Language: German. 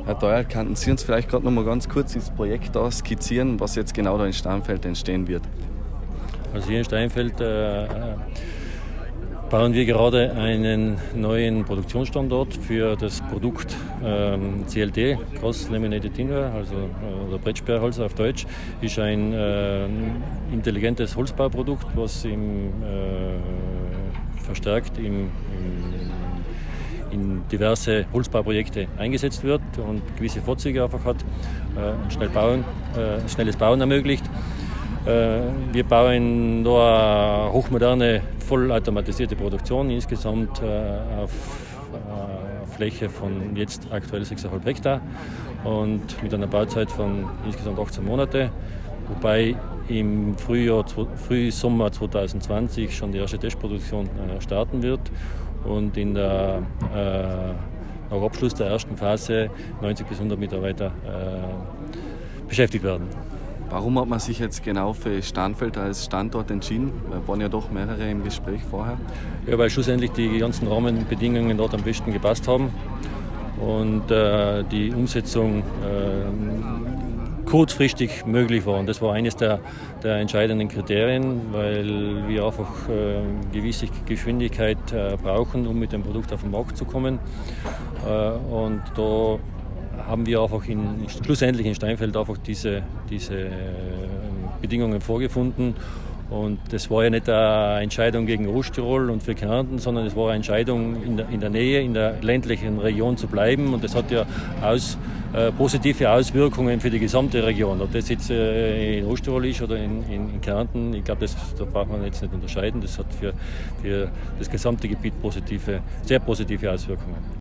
Herr Theuer, könnten Sie uns vielleicht gerade noch mal ganz kurz das Projekt da skizzieren, was jetzt genau da in Steinfeld entstehen wird? Also hier in Steinfeld bauen wir gerade einen neuen Produktionsstandort für das Produkt CLT, Cross Laminated Tinware, also oder Brettsperrholz auf Deutsch, ist ein intelligentes Holzbauprodukt, was verstärkt in diverse Holzbauprojekte eingesetzt wird und gewisse Vorzüge einfach hat, schnelles Bauen ermöglicht. Wir bauen da eine hochmoderne, vollautomatisierte Produktion, insgesamt auf Fläche von jetzt aktuell 6,5 Hektar und mit einer Bauzeit von insgesamt 18 Monate, wobei im Frühsommer 2020 schon die erste Testproduktion starten wird und nach Abschluss der ersten Phase 90 bis 100 Mitarbeiter beschäftigt werden. Warum hat man sich jetzt genau für Steinfeld als Standort entschieden? Wir waren ja doch mehrere im Gespräch vorher. Ja, weil schlussendlich die ganzen Rahmenbedingungen dort am besten gepasst haben und die Umsetzung kurzfristig möglich war. Und das war eines der entscheidenden Kriterien, weil wir einfach gewisse Geschwindigkeit brauchen, um mit dem Produkt auf den Markt zu kommen. Und da haben wir einfach schlussendlich in Steinfeld einfach diese Bedingungen vorgefunden. Und das war ja nicht eine Entscheidung gegen Osttirol und für Kärnten, sondern es war eine Entscheidung in der Nähe, in der ländlichen Region zu bleiben. Und das hat ja positive Auswirkungen für die gesamte Region. Ob das jetzt in Osttirol ist oder in Kärnten, ich glaube, da braucht man jetzt nicht unterscheiden. Das hat für das gesamte Gebiet sehr positive Auswirkungen.